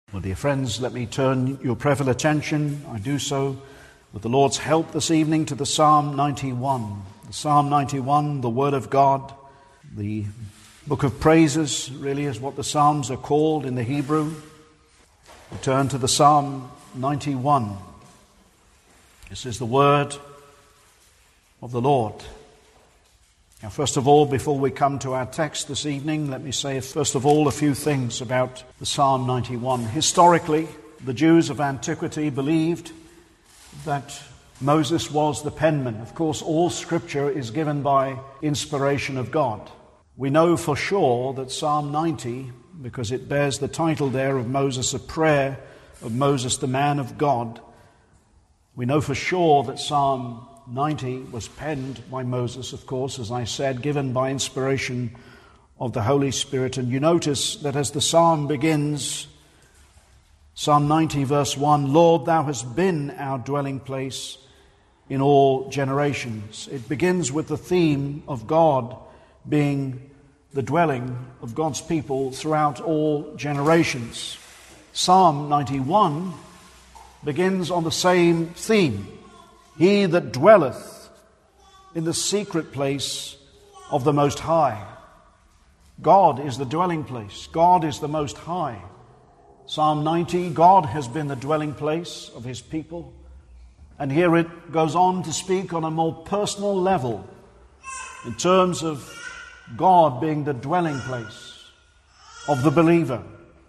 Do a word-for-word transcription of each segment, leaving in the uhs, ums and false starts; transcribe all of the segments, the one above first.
Well, dear friends, let me turn your prayerful attention, I do so with the Lord's help this evening, to the Psalm ninety-one. The Psalm ninety-one, the Word of God, the book of praises, really is what the Psalms are called in the Hebrew. We turn to the Psalm ninety-one. This is the Word of the Lord. Now, first of all, before we come to our text this evening, let me say, first of all, a few things about the Psalm ninety-one. Historically, the Jews of antiquity believed that Moses was the penman. Of course, all Scripture is given by inspiration of God. We know for sure that Psalm ninety, because it bears the title there of Moses, a prayer of Moses, the man of God, we know for sure that Psalm ninety was penned by Moses, of course, as I said, given by inspiration of the Holy Spirit. And you notice that as the psalm begins, Psalm ninety verse one, Lord, thou hast been our dwelling place in all generations. It begins with the theme of God being the dwelling of God's people throughout all generations. Psalm ninety-one begins on the same theme. He that dwelleth in the secret place of the Most High. God is the dwelling place. God is the Most High. Psalm ninety, God has been the dwelling place of His people. And here it goes on to speak on a more personal level in terms of God being the dwelling place of the believer.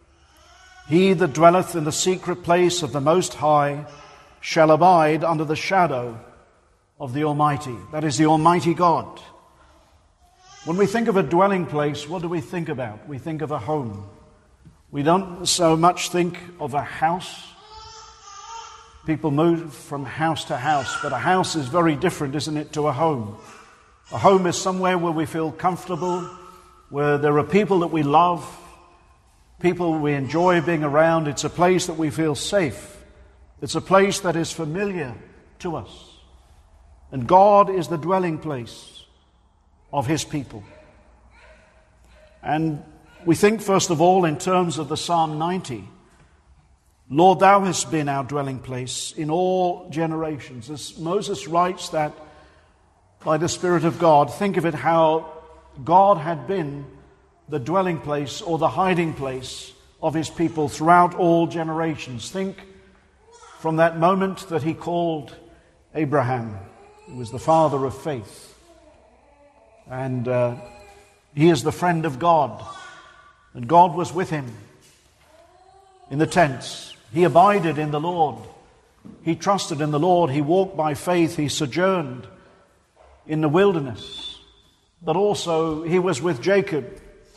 He that dwelleth in the secret place of the Most High shall abide under the shadow of the Almighty. That is the Almighty God. When we think of a dwelling place, what do we think about? We think of a home. We don't so much think of a house. People move from house to house, but a house is very different, isn't it, to a home? A home is somewhere where we feel comfortable, where there are people that we love, people we enjoy being around. It's a place that we feel safe. It's a place that is familiar to us. And God is the dwelling place of His people. And we think, first of all, in terms of the Psalm ninety, Lord, thou hast been our dwelling place in all generations. As Moses writes that by the Spirit of God, think of it how God had been the dwelling place or the hiding place of His people throughout all generations. Think from that moment that He called Abraham, who was the father of faith. And uh, he is the friend of God. And God was with him in the tents. He abided in the Lord. He trusted in the Lord. He walked by faith. He sojourned in the wilderness. But also he was with Jacob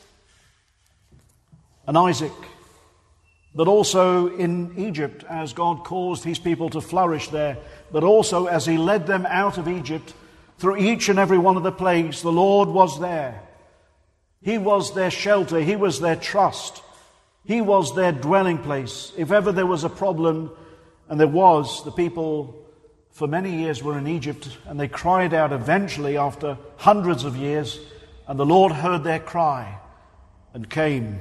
and Isaac. But also in Egypt, as God caused His people to flourish there. But also as He led them out of Egypt through each and every one of the plagues, the Lord was there. He was their shelter. He was their trust. He was their dwelling place. If ever there was a problem, and there was, the people for many years were in Egypt, and they cried out eventually after hundreds of years, and the Lord heard their cry and came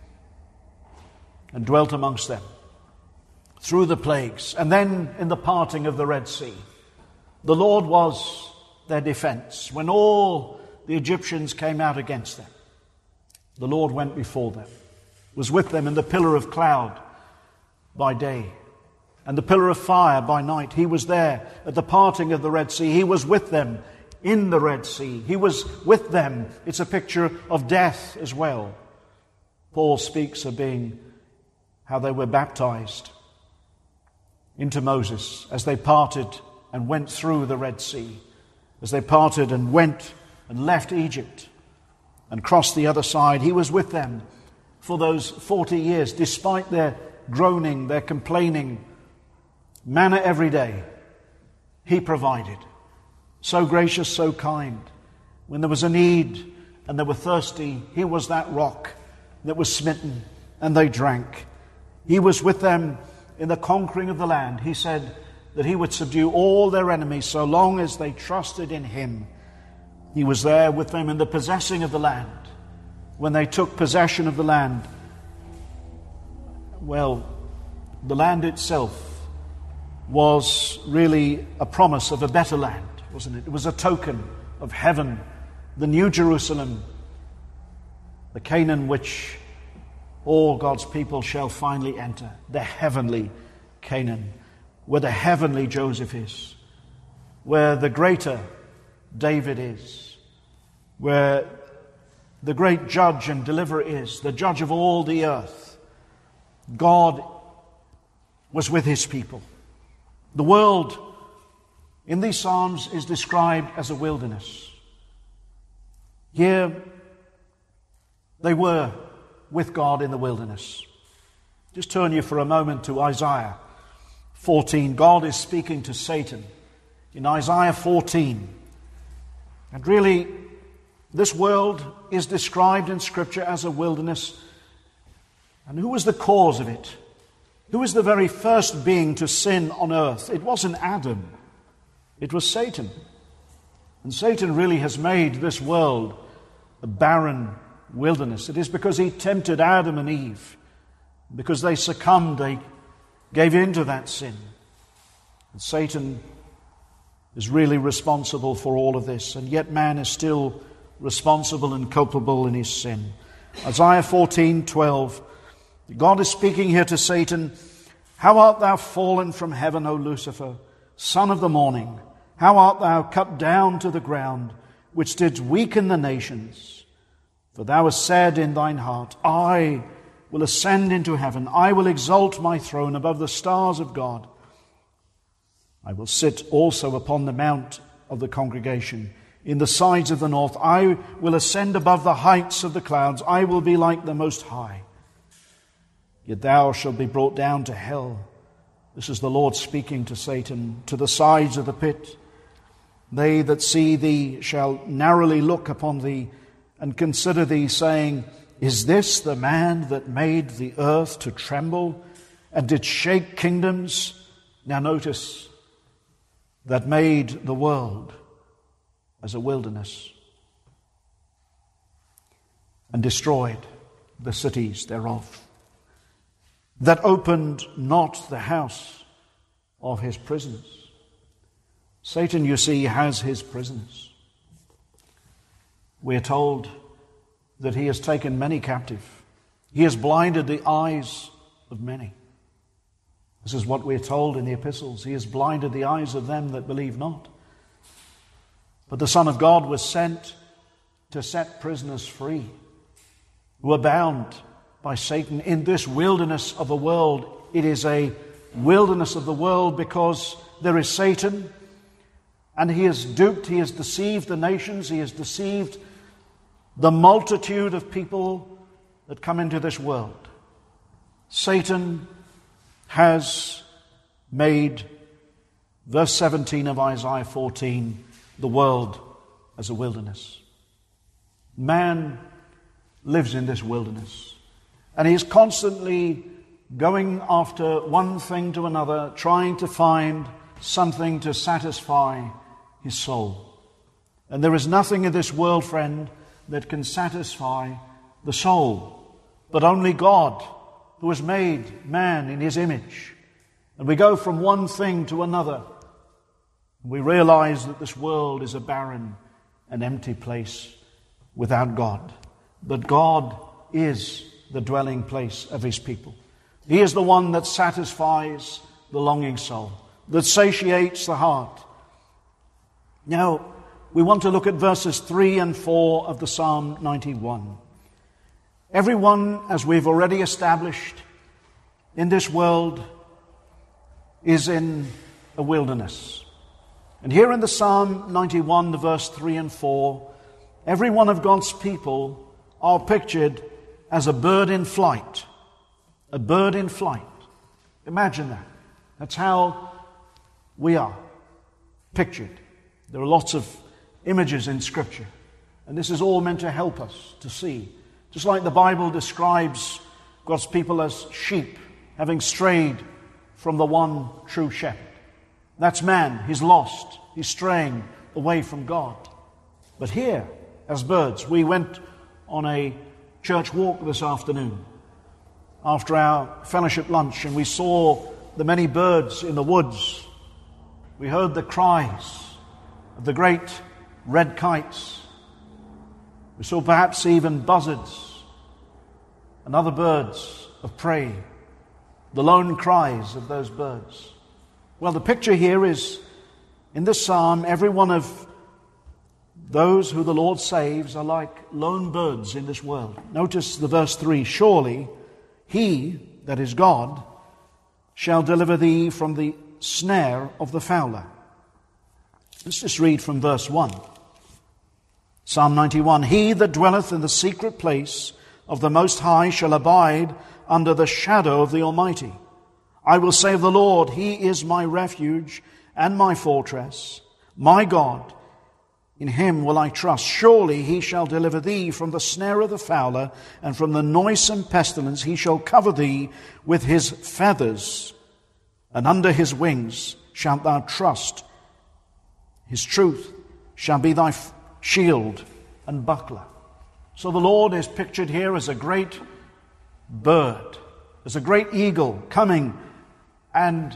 and dwelt amongst them through the plagues. And then in the parting of the Red Sea, the Lord was their defense. When all the Egyptians came out against them, the Lord went before them, was with them in the pillar of cloud by day and the pillar of fire by night. He was there at the parting of the Red Sea. He was with them in the Red Sea. He was with them. It's a picture of death as well. Paul speaks of being how they were baptized into Moses as they parted and went through the Red Sea, as they parted and went and left Egypt and crossed the other side. He was with them for those forty years, despite their groaning, their complaining. Manna every day, He provided. So gracious, so kind. When there was a need and they were thirsty, He was that rock that was smitten and they drank. He was with them in the conquering of the land. He said that He would subdue all their enemies so long as they trusted in Him. He was there with them in the possessing of the land. When they took possession of the land, well, the land itself was really a promise of a better land, wasn't it? It was a token of heaven, the New Jerusalem, the Canaan which all God's people shall finally enter, the heavenly Canaan, where the heavenly Joseph is, where the greater David is, where the great judge and deliverer is, the judge of all the earth. God was with his people. The world in these Psalms is described as a wilderness. Here they were with God in the wilderness. Just turn you for a moment to Isaiah fourteen. God is speaking to Satan in Isaiah fourteen. And really, this world is described in Scripture as a wilderness. And who was the cause of it? Who was the very first being to sin on earth? It wasn't Adam. It was Satan. And Satan really has made this world a barren wilderness. It is because he tempted Adam and Eve. Because they succumbed, they gave in to that sin. And Satan is really responsible for all of this. And yet man is still responsible and culpable in his sin. Isaiah fourteen twelve. God is speaking here to Satan. How art thou fallen from heaven, O Lucifer, son of the morning? How art thou cut down to the ground, which didst weaken the nations? For thou hast said in thine heart, I will ascend into heaven. I will exalt my throne above the stars of God. I will sit also upon the mount of the congregation in the sides of the north. I will ascend above the heights of the clouds. I will be like the Most High. Yet thou shalt be brought down to hell. This is the Lord speaking to Satan, to the sides of the pit. They that see thee shall narrowly look upon thee and consider thee, saying, Is this the man that made the earth to tremble and did shake kingdoms? Now notice, that made the world as a wilderness and destroyed the cities thereof, that opened not the house of his prisoners. Satan, you see, has his prisoners. We are told that he has taken many captive. He has blinded the eyes of many. This is what we are told in the epistles. He has blinded the eyes of them that believe not. But the Son of God was sent to set prisoners free who are bound by Satan in this wilderness of the world. It is a wilderness of the world because there is Satan, and he has duped, he has deceived the nations, he has deceived the multitude of people that come into this world. Satan has made, verse seventeen of Isaiah fourteen, the world as a wilderness. Man lives in this wilderness, and he is constantly going after one thing to another, trying to find something to satisfy his soul. And there is nothing in this world, friend, that can satisfy the soul, but only God, who has made man in his image. And we go from one thing to another. We realize that this world is a barren and empty place without God. But God is the dwelling place of his people. He is the one that satisfies the longing soul, that satiates the heart. Now, we want to look at verses three and four of the Psalm ninety-one. Everyone, as we've already established, in this world is in a wilderness. And here in the Psalm ninety-one, the verse three and four, every one of God's people are pictured as a bird in flight. A bird in flight. Imagine that. That's how we are pictured. There are lots of images in Scripture, and this is all meant to help us to see. Just like the Bible describes God's people as sheep, having strayed from the one true shepherd. That's man. He's lost. He's straying away from God. But here, as birds, we went on a church walk this afternoon, after our fellowship lunch and we saw the many birds in the woods. We heard the cries of the great red kites. We saw perhaps even buzzards and other birds of prey, the lone cries of those birds. Well, the picture here is, in this psalm, every one of those who the Lord saves are like lone birds in this world. Notice the verse three, surely he, that is God, shall deliver thee from the snare of the fowler. Let's just read from verse one. Psalm ninety-one, he that dwelleth in the secret place of the Most High shall abide under the shadow of the Almighty. I will say of the Lord, he is my refuge and my fortress, my God. In him will I trust. Surely he shall deliver thee from the snare of the fowler, and from the noisome pestilence. He shall cover thee with his feathers, and under his wings shalt thou trust. His truth shall be thy shield and buckler. So the Lord is pictured here as a great bird, as a great eagle coming and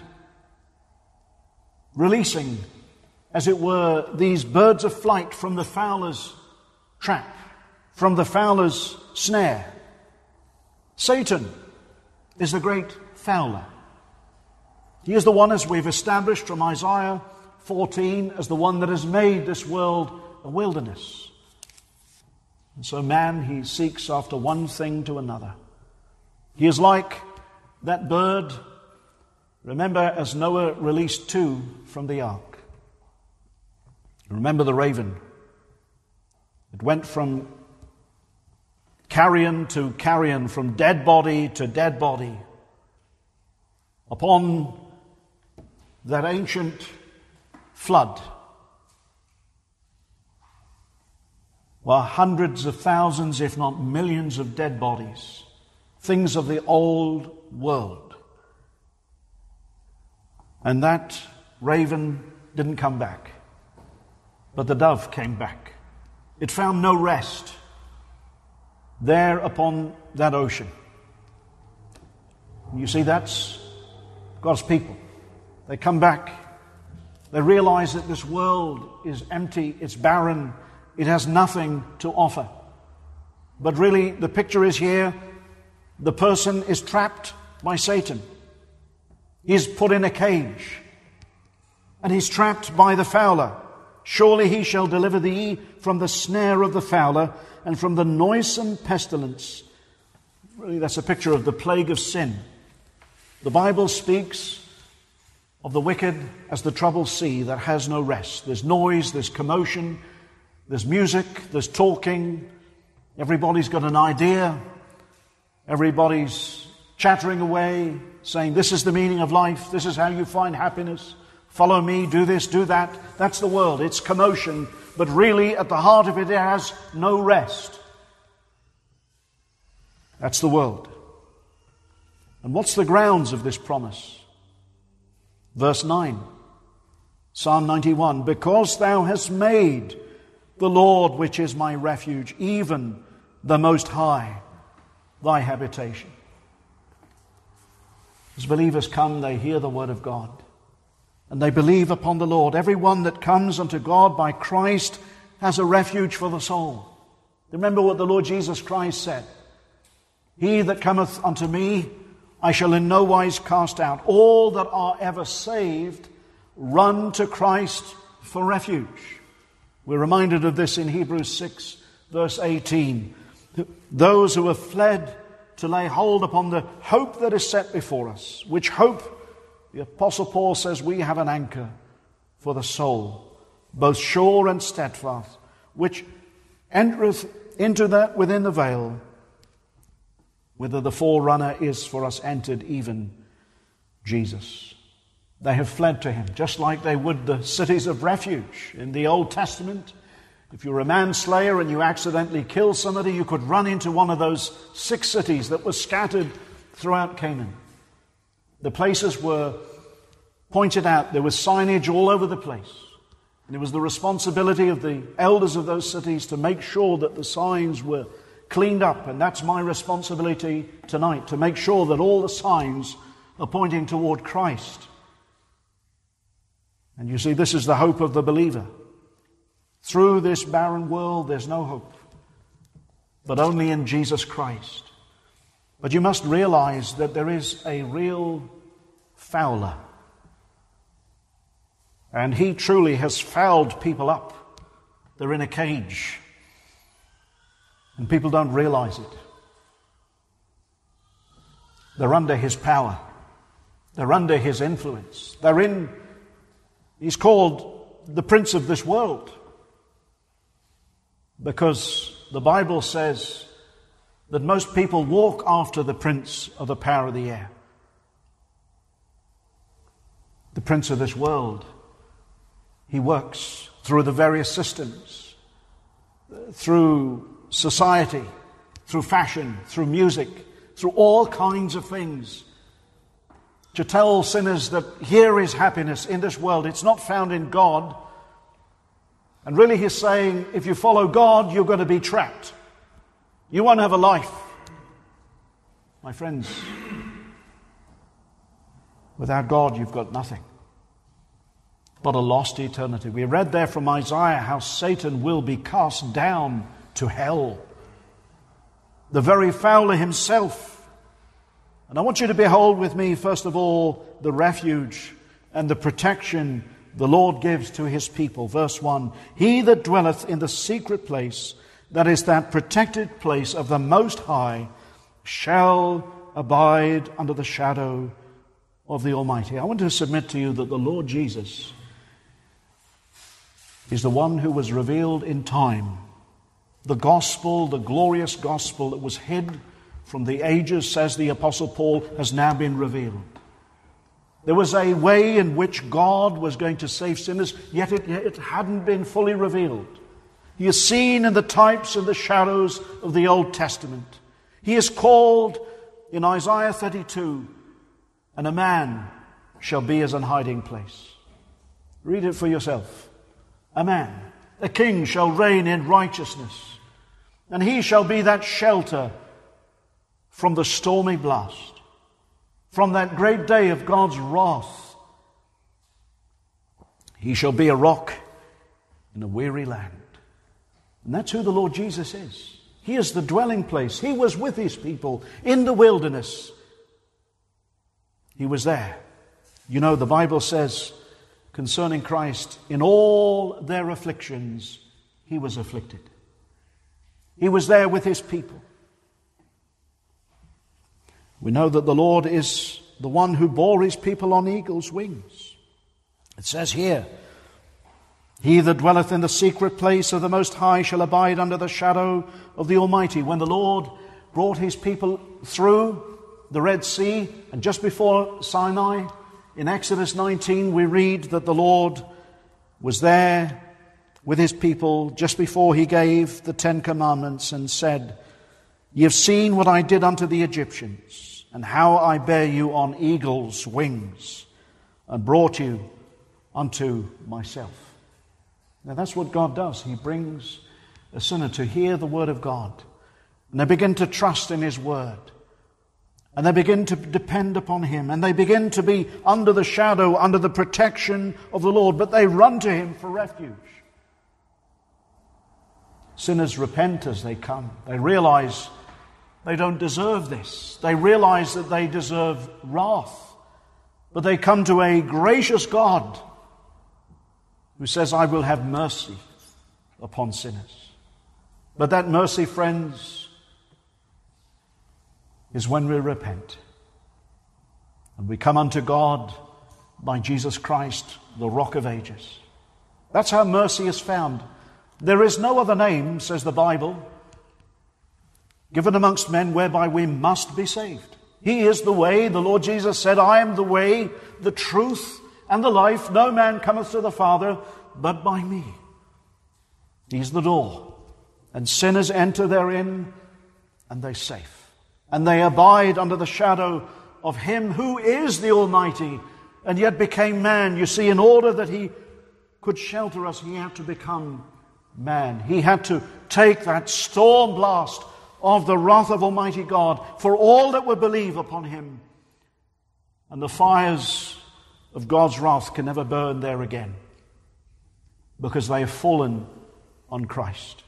releasing, as it were, these birds of flight from the fowler's trap, from the fowler's snare. Satan is the great fowler. He is the one, as we've established from Isaiah fourteen, as the one that has made this world a wilderness. And so man, he seeks after one thing to another. He is like that bird, remember, as Noah released two from the ark. Remember the raven. It went from carrion to carrion, from dead body to dead body. Upon that ancient flood were hundreds of thousands, if not millions, of dead bodies, things of the old world. And that raven didn't come back. But the dove came back. It found no rest there upon that ocean. You see, that's God's people. They come back. They realize that this world is empty, it's barren, it has nothing to offer. But really, the picture is here, the person is trapped by Satan. He's put in a cage, and he's trapped by the fowler. Surely he shall deliver thee from the snare of the fowler and from the noisome pestilence. Really, that's a picture of the plague of sin. The Bible speaks of the wicked as the troubled sea that has no rest. There's noise, there's commotion, there's music, there's talking. Everybody's got an idea. Everybody's chattering away, saying, this is the meaning of life. This is how you find happiness. Follow me, do this, do that. That's the world. It's commotion. But really, at the heart of it, it has no rest. That's the world. And what's the grounds of this promise? Verse nine, Psalm ninety-one, because thou hast made the Lord, which is my refuge, even the Most High, thy habitation. As believers come, they hear the word of God, and they believe upon the Lord. Everyone that comes unto God by Christ has a refuge for the soul. Remember what the Lord Jesus Christ said. He that cometh unto me, I shall in no wise cast out. All that are ever saved run to Christ for refuge. We're reminded of this in Hebrews six, verse eighteen. Those who have fled to lay hold upon the hope that is set before us, which hope, the Apostle Paul says, we have an anchor for the soul, both sure and steadfast, which entereth into that within the veil, whither the forerunner is for us entered, even Jesus. They have fled to him, just like they would the cities of refuge in the Old Testament. If you were a manslayer and you accidentally killed somebody, you could run into one of those six cities that were scattered throughout Canaan. The places were pointed out. There was signage all over the place. And it was the responsibility of the elders of those cities to make sure that the signs were cleaned up. And that's my responsibility tonight, to make sure that all the signs are pointing toward Christ. And you see, this is the hope of the believer. Through this barren world, there's no hope, but only in Jesus Christ. But you must realize that there is a real fowler. And he truly has fouled people up. They're in a cage. And people don't realize it. They're under his power. They're under his influence. They're in, he's called the prince of this world. Because the Bible says that most people walk after the prince of the power of the air. The prince of this world. He works through the various systems, through society, through fashion, through music, through all kinds of things, to tell sinners that here is happiness in this world. It's not found in God. And really he's saying, if you follow God, you're going to be trapped. You won't have a life. My friends, without God, you've got nothing but a lost eternity. We read there from Isaiah how Satan will be cast down to hell. The very fowler himself. And I want you to behold with me, first of all, the refuge and the protection the Lord gives to his people. Verse one, he that dwelleth in the secret place, that is that protected place of the Most High, shall abide under the shadow of the Almighty. I want to submit to you that the Lord Jesus is the one who was revealed in time. The gospel, the glorious gospel that was hid from the ages, says the Apostle Paul, has now been revealed. There was a way in which God was going to save sinners, yet it, it hadn't been fully revealed. He is seen in the types and the shadows of the Old Testament. He is called in Isaiah thirty-two, and a man shall be as an hiding place. Read it for yourself. A man, a king shall reign in righteousness, and he shall be that shelter from the stormy blast, from that great day of God's wrath. He shall be a rock in a weary land. And that's who the Lord Jesus is. He is the dwelling place. He was with his people in the wilderness. He was there. You know, the Bible says concerning Christ, in all their afflictions, he was afflicted. He was there with his people. We know that the Lord is the one who bore his people on eagle's wings. It says here, he that dwelleth in the secret place of the Most High shall abide under the shadow of the Almighty. When the Lord brought his people through the Red Sea, and just before Sinai, in Exodus nineteen, we read that the Lord was there with his people just before he gave the Ten Commandments and said, ye have seen what I did unto the Egyptians, and how I bare you on eagle's wings, and brought you unto myself. Now that's what God does. He brings a sinner to hear the word of God, and they begin to trust in his word. And they begin to depend upon him. And they begin to be under the shadow, under the protection of the Lord. But they run to him for refuge. Sinners repent as they come. They realize they don't deserve this. They realize that they deserve wrath. But they come to a gracious God who says, I will have mercy upon sinners. But that mercy, friends, is when we repent and we come unto God by Jesus Christ, the Rock of Ages. That's how mercy is found. There is no other name, says the Bible, given amongst men whereby we must be saved. He is the way. The Lord Jesus said, I am the way, the truth, and the life. No man cometh to the Father but by me. He's the door. And sinners enter therein, and they're safe. And they abide under the shadow of him who is the Almighty, and yet became man. You see, in order that he could shelter us, he had to become man. He had to take that storm blast of the wrath of Almighty God for all that would believe upon him. And the fires of God's wrath can never burn there again, because they have fallen on Christ.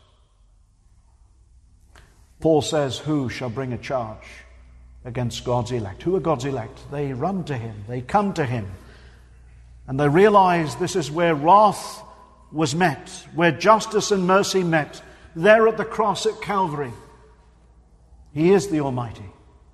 Paul says, who shall bring a charge against God's elect? Who are God's elect? They run to him, they come to him, and they realize this is where wrath was met, where justice and mercy met, there at the cross at Calvary. He is the Almighty.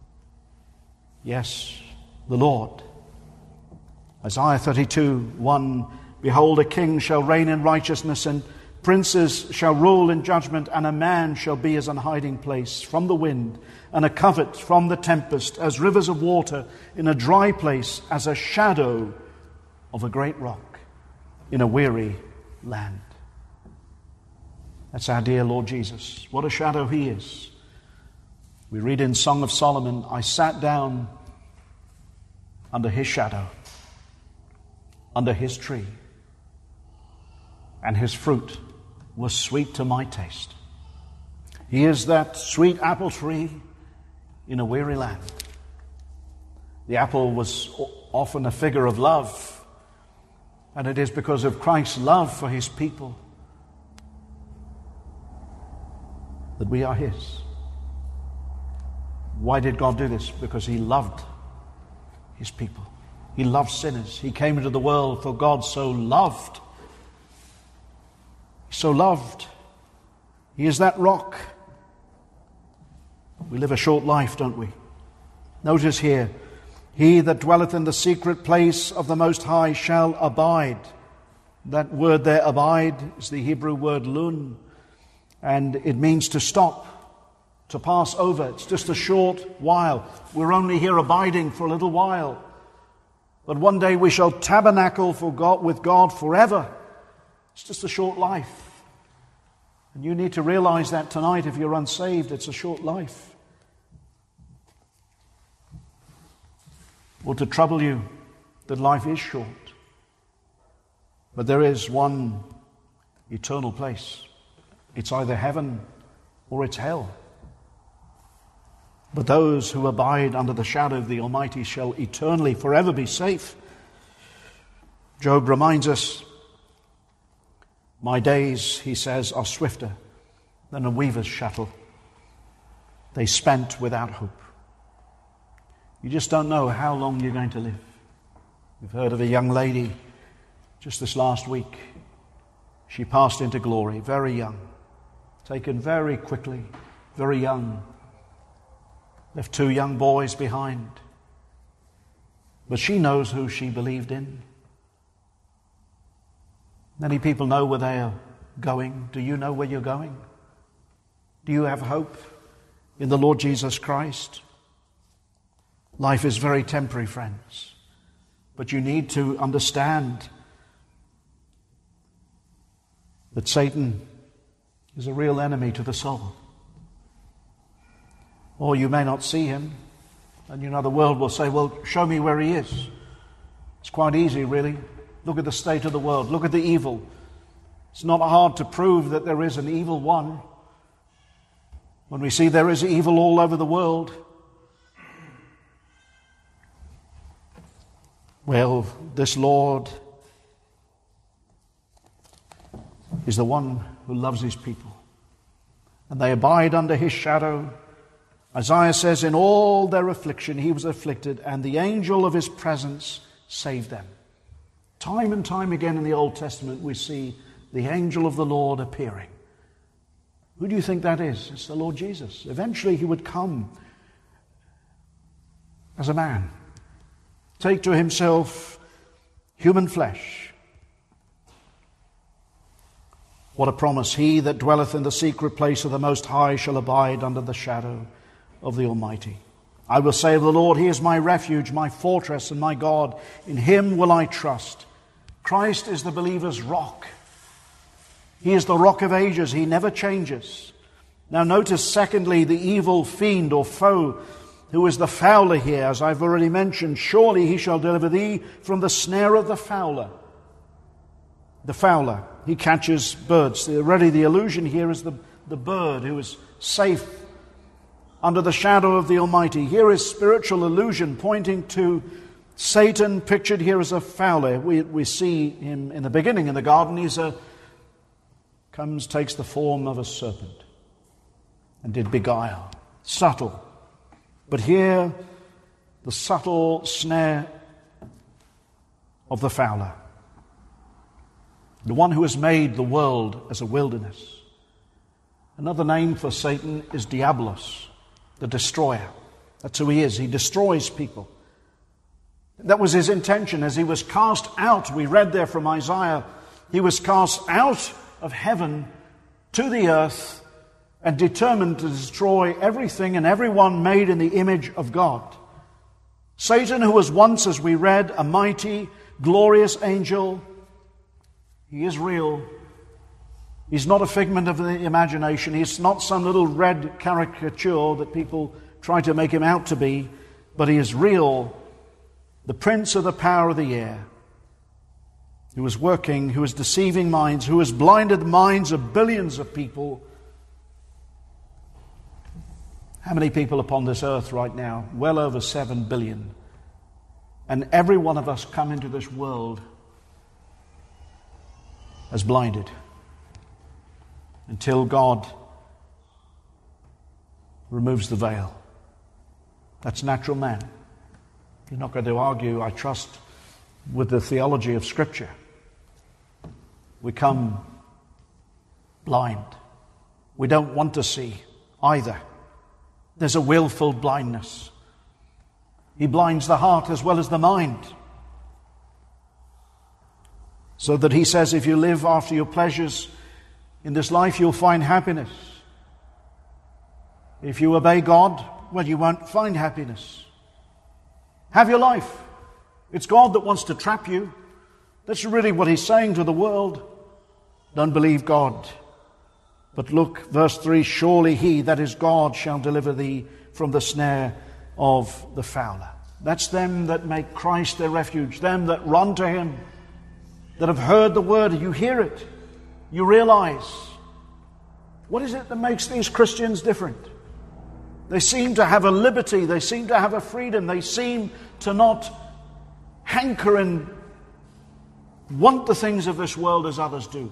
Yes, the Lord. Isaiah thirty-two, one, behold, a king shall reign in righteousness, and princes shall rule in judgment, and a man shall be as an hiding place from the wind, and a covert from the tempest, as rivers of water in a dry place, as a shadow of a great rock in a weary land. That's our dear Lord Jesus. What a shadow he is. We read in Song of Solomon, I sat down under his shadow, under his tree, and his fruit was sweet to my taste. He is that sweet apple tree in a weary land. The apple was often a figure of love, and it is because of Christ's love for his people that we are his. Why did God do this? Because he loved his people. He loved sinners. He came into the world, for God so loved. So loved. He is that rock. We live a short life, don't we? Notice here, he that dwelleth in the secret place of the Most High shall abide. That word there, abide, is the Hebrew word lun, and it means to stop, to pass over. It's just a short while. We're only here abiding for a little while. But one day we shall tabernacle for God, with God forever. It's just a short life. And you need to realize that tonight. If you're unsaved, it's a short life. Or to trouble you that life is short. But there is one eternal place. It's either heaven or it's hell. But those who abide under the shadow of the Almighty shall eternally, forever be safe. Job reminds us, my days, he says, are swifter than a weaver's shuttle. They spent without hope. You just don't know how long you're going to live. We've heard of a young lady just this last week. She passed into glory, very young, taken very quickly, very young. Left two young boys behind. But she knows who she believed in. Many people know where they are going. Do you know where you're going? Do you have hope in the Lord Jesus Christ? Life is very temporary, friends. But you need to understand that Satan is a real enemy to the soul. Or you may not see him, and you know the world will say, well, show me where he is. It's quite easy, really. Look at the state of the world. Look at the evil. It's not hard to prove that there is an evil one. When we see there is evil all over the world, well, this Lord is the one who loves his people. And they abide under his shadow. Isaiah says, in all their affliction he was afflicted, and the angel of his presence saved them. Time and time again in the Old Testament we see the angel of the Lord appearing. Who do you think that is? It's the Lord Jesus. Eventually he would come as a man, take to himself human flesh. What a promise. He that dwelleth in the secret place of the Most High shall abide under the shadow of the Almighty. I will say of the Lord, he is my refuge, my fortress, and my God. In him will I trust. Christ is the believer's rock. He is the rock of ages. He never changes. Now notice, secondly, the evil fiend or foe, who is the fowler here, as I've already mentioned. Surely he shall deliver thee from the snare of the fowler. The fowler, he catches birds. Already the allusion here is the, the bird who is safe under the shadow of the Almighty. Here is spiritual illusion pointing to Satan, pictured here as a fowler. We, we see him in the beginning in the garden. He's a, comes, takes the form of a serpent and did beguile. Subtle. But here, the subtle snare of the fowler. The one who has made the world as a wilderness. Another name for Satan is Diabolos, the destroyer. That's who he is. He destroys people. That was his intention as he was cast out. We read there from Isaiah. He was cast out of heaven to the earth and determined to destroy everything and everyone made in the image of God. Satan, who was once, as we read, a mighty, glorious angel, he is real. He's not a figment of the imagination. He's not some little red caricature that people try to make him out to be, but he is real. The prince of the power of the air, who was working, who was deceiving minds, who has blinded the minds of billions of people. How many people upon this earth right now? Well over seven billion. And every one of us come into this world as blinded until God removes the veil. That's natural man. You're not going to argue, I trust, with the theology of Scripture. We come blind. We don't want to see either. There's a willful blindness. He blinds the heart as well as the mind. So that he says, if you live after your pleasures in this life, you'll find happiness. If you obey God, well, you won't find happiness. Have your life. It's God that wants to trap you. That's really what he's saying to the world. Don't believe God. But look, verse three, surely he, that is God, shall deliver thee from the snare of the fowler. That's them that make Christ their refuge, them that run to him, that have heard the word. You hear it. You realize. What is it that makes these Christians different? They seem to have a liberty. They seem to have a freedom. They seem to not hanker and want the things of this world as others do.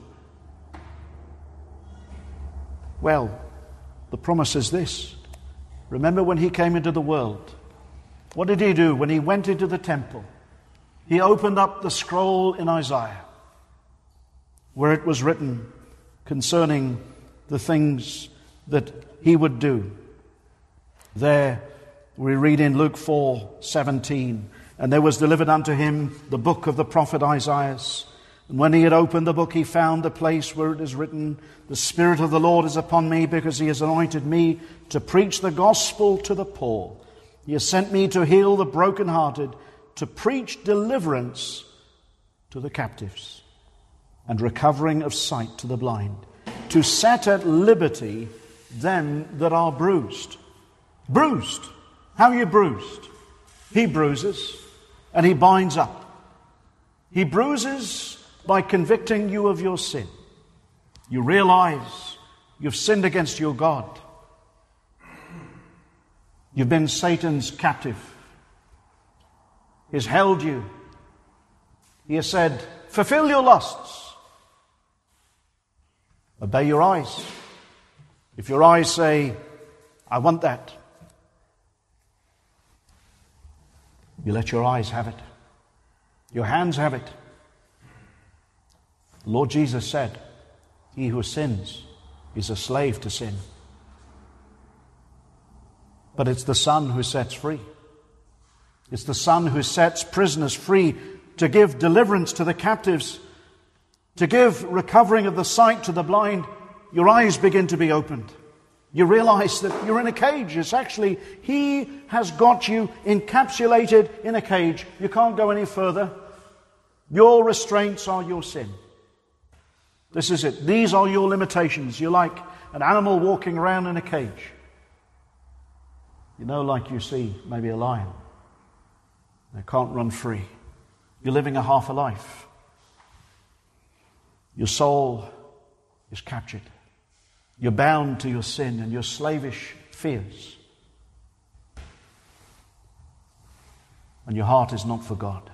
Well, the promise is this. Remember when he came into the world, what did he do when he went into the temple? He opened up the scroll in Isaiah where it was written concerning the things that he would do. There we read in Luke four seventeen, and there was delivered unto him the book of the prophet Isaiah. And when he had opened the book, he found the place where it is written, the Spirit of the Lord is upon me, because he has anointed me to preach the gospel to the poor. He has sent me to heal the brokenhearted, to preach deliverance to the captives, and recovering of sight to the blind, to set at liberty them that are bruised. Bruised. How are you bruised? He bruises and he binds up. He bruises by convicting you of your sin. You realize you've sinned against your God. You've been Satan's captive. He's held you. He has said, fulfill your lusts. Obey your eyes. If your eyes say, I want that, you let your eyes have it. Your hands have it. The Lord Jesus said, he who sins is a slave to sin. But it's the Son who sets free. It's the Son who sets prisoners free, to give deliverance to the captives, to give recovering of the sight to the blind. Your eyes begin to be opened. You realize that you're in a cage. It's actually, he has got you encapsulated in a cage. You can't go any further. Your restraints are your sin. This is it. These are your limitations. You're like an animal walking around in a cage. You know, like you see maybe a lion. They can't run free. You're living a half a life. Your soul is captured. You're bound to your sin and your slavish fears. and your heart is not for God.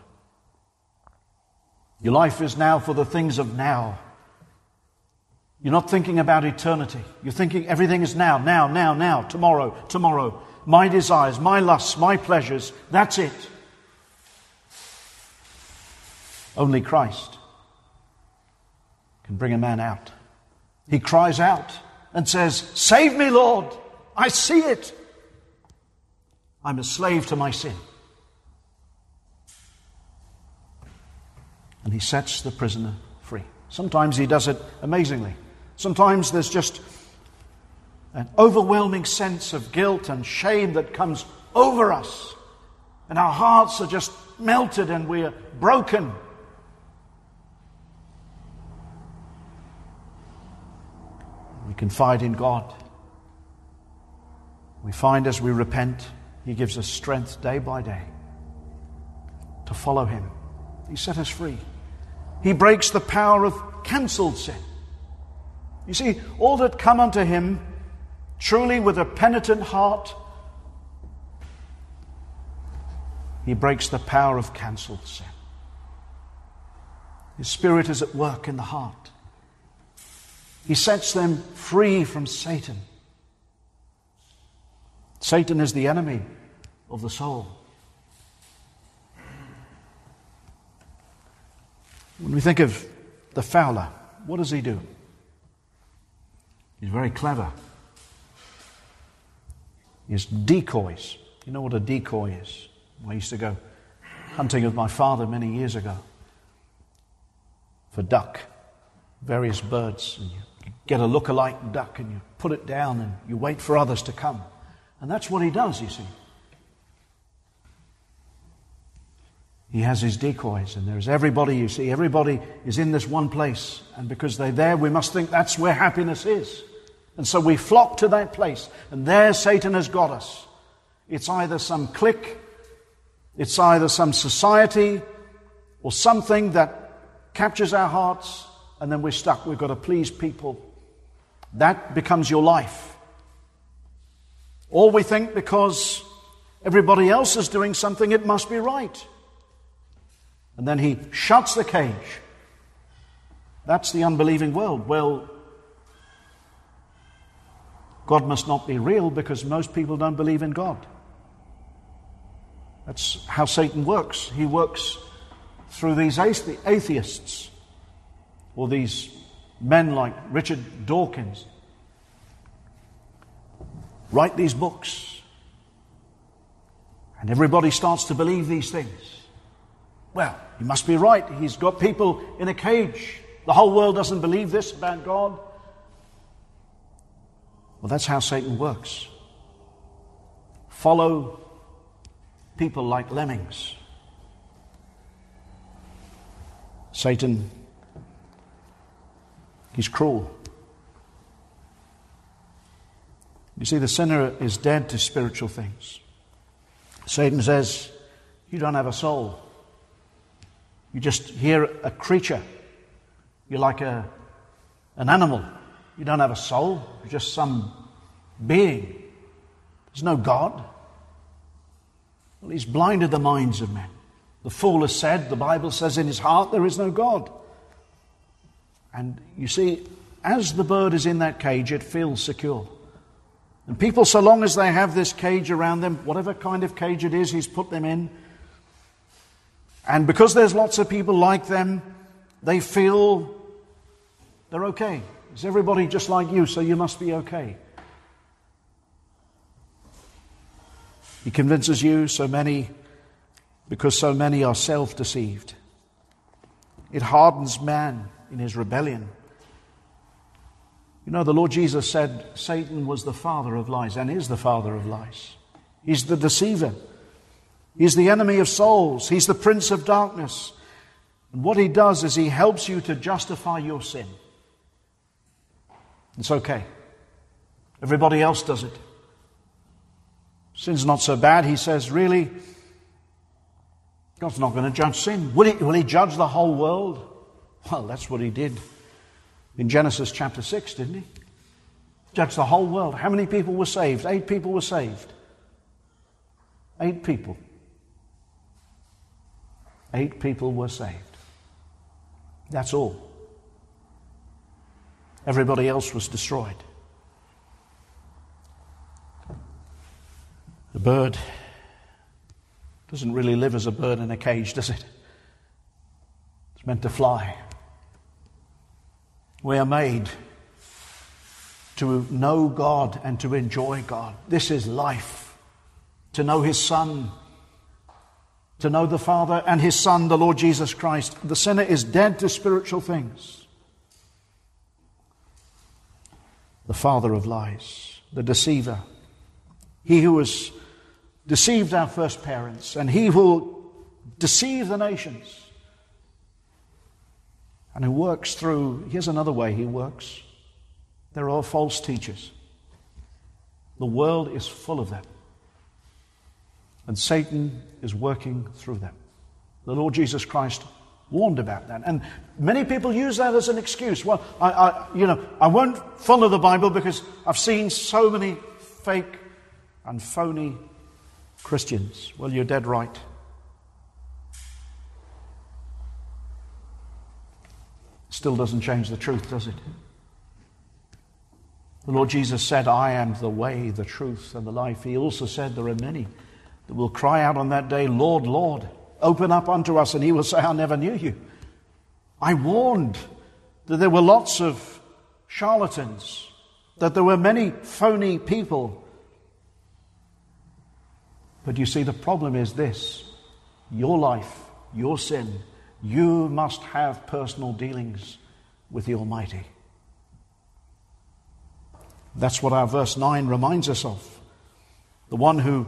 Your life is now for the things of now. You're not thinking about eternity. You're thinking everything is now, now, now, now, tomorrow, tomorrow. My desires, my lusts, my pleasures, that's it. Only Christ can bring a man out. He cries out and says, "Save me, Lord. I see it. I'm a slave to my sin." And he sets the prisoner free. Sometimes he does it amazingly. Sometimes there's just an overwhelming sense of guilt and shame that comes over us. And our hearts are just melted and we're broken. We confide in God. We find as we repent, He gives us strength day by day to follow Him. He set us free. He breaks the power of cancelled sin. You see, all that come unto Him truly with a penitent heart, He breaks the power of cancelled sin. His Spirit is at work in the heart. He sets them free from Satan. Satan is the enemy of the soul. When we think of the fowler, what does he do? He's very clever. He has decoys. You know what a decoy is? I used to go hunting with my father many years ago for duck, various birds. And you get a look-alike duck and you put it down and you wait for others to come. And that's what he does, you see. He has his decoys, and there's everybody, you see, everybody is in this one place. And because they're there, we must think that's where happiness is. And so we flock to that place, and there Satan has got us. It's either some clique, it's either some society, or something that captures our hearts, and then we're stuck. We've got to please people. That becomes your life. Or we think because everybody else is doing something, it must be right. And then he shuts the cage. That's the unbelieving world. Well, God must not be real because most people don't believe in God. That's how Satan works. He works through these atheists, or these men like Richard Dawkins. Write these books, and everybody starts to believe these things. Well, he must be right. He's got people in a cage. The whole world doesn't believe this about God. Well, that's how Satan works. Follow people like lemmings. Satan, he's cruel. You see, the sinner is dead to spiritual things. Satan says, you don't have a soul. You just hear a creature. You're like a, an animal. You don't have a soul. You're just some being. There's no God. Well, he's blinded the minds of men. The fool has said, the Bible says in his heart, there is no God. And you see, as the bird is in that cage, it feels secure. And people, so long as they have this cage around them, whatever kind of cage it is he's put them in, and because there's lots of people like them, they feel they're okay. Is everybody just like you, so you must be okay? He convinces you so many, because so many are self-deceived. It hardens man in his rebellion. You know, the Lord Jesus said Satan was the father of lies and is the father of lies. He's the deceiver. He's the enemy of souls. He's the prince of darkness. And what he does is he helps you to justify your sin. It's okay. Everybody else does it. Sin's not so bad. He says, really, God's not going to judge sin. Will he, will he judge the whole world? Well, that's what he did in Genesis chapter six, didn't he? Judge the whole world. How many people were saved? Eight people were saved. Eight people. Eight people were saved. That's all. Everybody else was destroyed. The bird doesn't really live as a bird in a cage, does it? It's meant to fly. We are made to know God and to enjoy God. This is life. To know His Son. To know the Father and His Son, the Lord Jesus Christ. The sinner is dead to spiritual things. The father of lies, the deceiver. He who has deceived our first parents, and he who will deceive the nations. And who works through, here's another way he works. There are false teachers. The world is full of them. And Satan is working through them. The Lord Jesus Christ warned about that. And many people use that as an excuse. Well, I, I, you know, I won't follow the Bible because I've seen so many fake and phony Christians. Well, you're dead right. Still doesn't change the truth, does it? The Lord Jesus said, I am the way, the truth, and the life. He also said there are many that will cry out on that day, Lord, Lord, open up unto us, and He will say, I never knew you. I warned that there were lots of charlatans, that there were many phony people. But you see, the problem is this. Your life, your sin, you must have personal dealings with the Almighty. That's what our verse nine reminds us of. The one who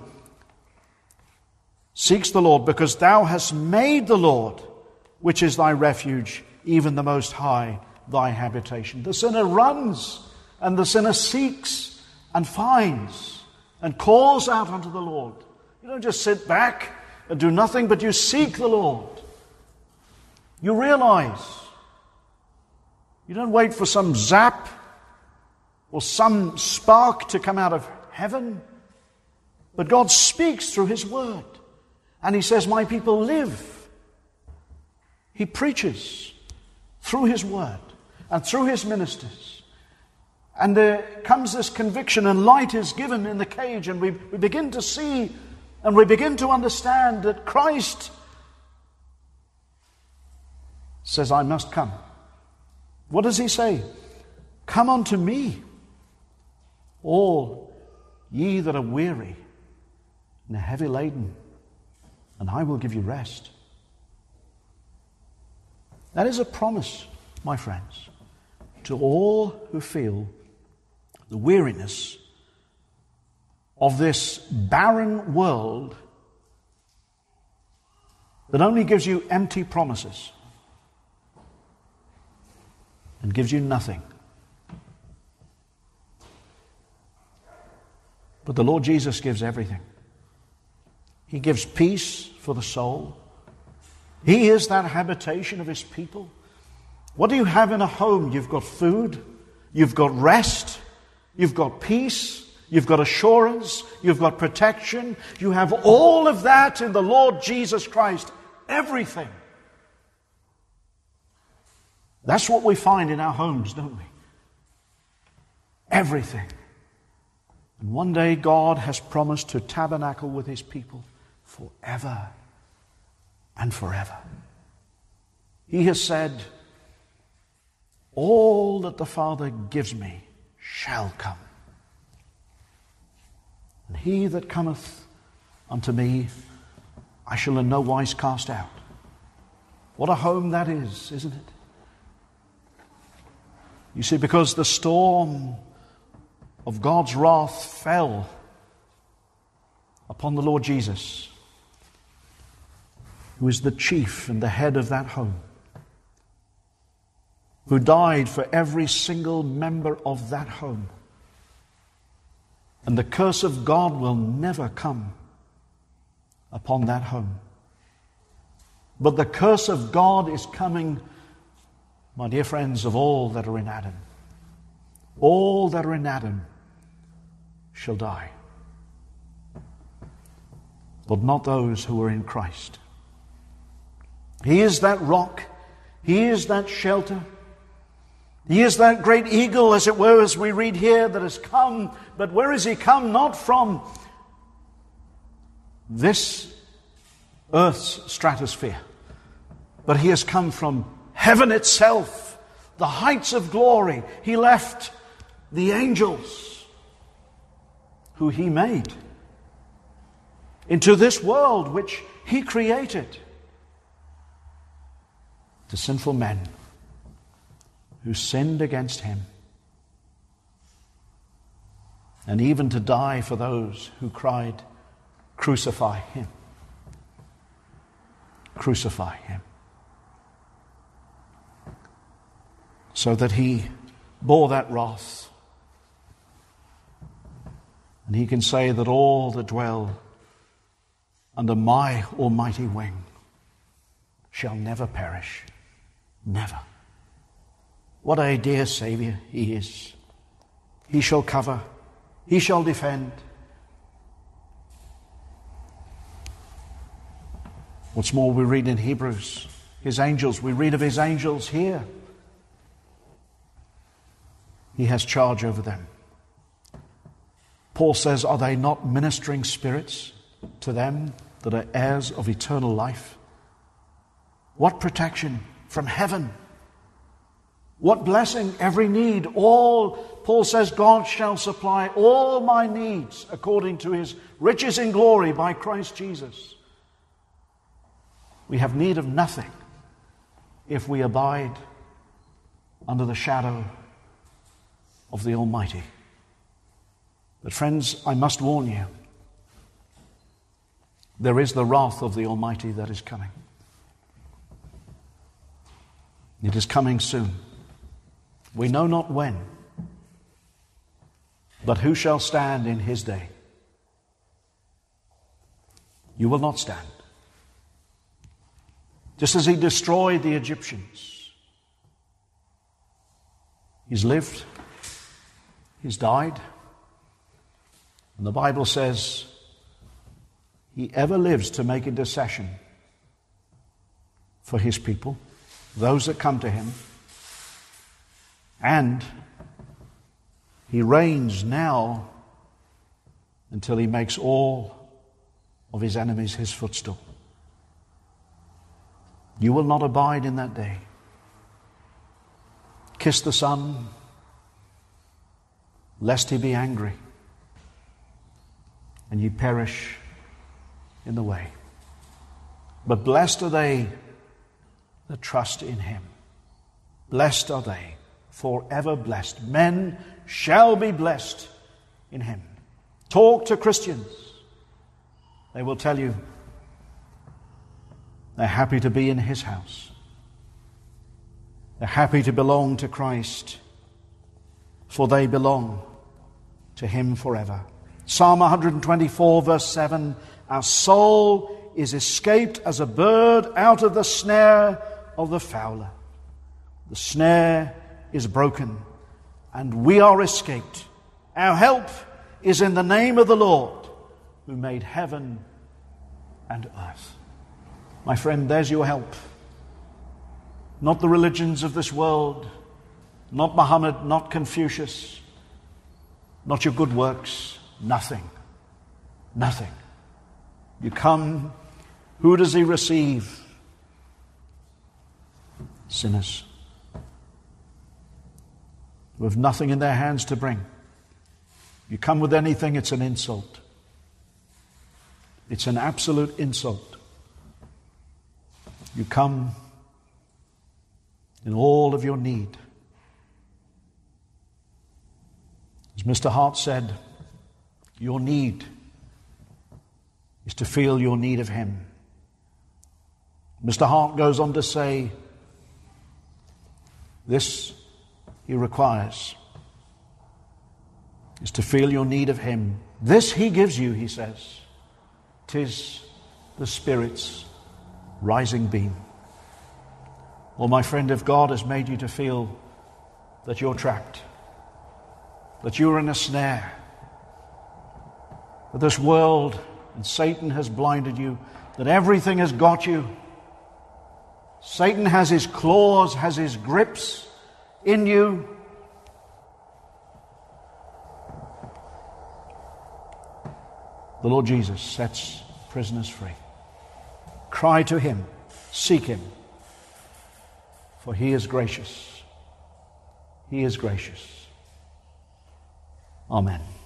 seeks the Lord, because thou hast made the Lord, which is thy refuge, even the Most High, thy habitation. The sinner runs, and the sinner seeks and finds and calls out unto the Lord. You don't just sit back and do nothing, but you seek the Lord. You realize. You don't wait for some zap or some spark to come out of heaven, but God speaks through His Word. And He says, my people live. He preaches through His Word and through His ministers. And there comes this conviction, and light is given in the cage, and we, we begin to see and we begin to understand that Christ says, I must come. What does He say? Come unto me, all ye that are weary and are heavy laden, and I will give you rest. That is a promise, my friends, to all who feel the weariness of this barren world that only gives you empty promises and gives you nothing. But the Lord Jesus gives everything. He gives peace for the soul. He is that habitation of His people. What do you have in a home? You've got food, you've got rest, you've got peace, you've got assurance, you've got protection. You have all of that in the Lord Jesus Christ. Everything. That's what we find in our homes, don't we? Everything. And one day God has promised to tabernacle with His people forever and forever. He has said, all that the Father gives me shall come. And he that cometh unto me, I shall in no wise cast out. What a home that is, isn't it? You see, because the storm of God's wrath fell upon the Lord Jesus, who is the chief and the head of that home, who died for every single member of that home. And the curse of God will never come upon that home. But the curse of God is coming, my dear friends, of all that are in Adam. All that are in Adam shall die. But not those who are in Christ. He is that rock. He is that shelter. He is that great eagle, as it were, as we read here, that has come. But where has he come? Not from this earth's stratosphere, but he has come from heaven itself, the heights of glory. He left the angels who he made into this world which he created, to sinful men who sinned against him, and even to die for those who cried, "Crucify him. Crucify him." So that he bore that wrath. And he can say that all that dwell under my almighty wing shall never perish. Never. What a dear Saviour he is. He shall cover. He shall defend. What's more, we read in Hebrews, his angels, we read of his angels here. He has charge over them. Paul says, are they not ministering spirits to them that are heirs of eternal life? What protection from heaven. What blessing, every need. All, Paul says, God shall supply all my needs according to his riches in glory by Christ Jesus. We have need of nothing if we abide under the shadow of the Almighty. But friends, I must warn you, there is the wrath of the Almighty that is coming. It is coming soon. We know not when, but who shall stand in his day? You will not stand. Just as he destroyed the Egyptians, he's lived, he's died, and the Bible says he ever lives to make intercession for his people, those that come to him. And he reigns now until he makes all of his enemies his footstool. You will not abide in that day. Kiss the Son, lest he be angry, and ye perish in the way. But blessed are they that trust in him. Blessed are they, forever blessed. Men shall be blessed in him. Talk to Christians. They will tell you they're happy to be in his house. They're happy to belong to Christ, for they belong to him forever. Psalm one twenty-four verse seven, our soul is escaped as a bird out of the snare of the fowler. The snare is broken, and we are escaped. Our help is in the name of the Lord, who made heaven and earth. My friend, there's your help. Not the religions of this world, not Muhammad, not Confucius, not your good works, nothing. Nothing. You come, who does he receive? Sinners, who have nothing in their hands to bring. You come with anything, it's an insult. It's an absolute insult. You come in all of your need. As Mister Hart said, your need is to feel your need of him. Mister Hart goes on to say, this he requires is to feel your need of him. This he gives you, he says. 'Tis the Spirit's rising beam. Well, my friend, if God has made you to feel that you're trapped, that you're in a snare, that this world and Satan has blinded you, that everything has got you, Satan has his claws, has his grips in you. The Lord Jesus sets prisoners free. Cry to him, seek him, for he is gracious. He is gracious. Amen.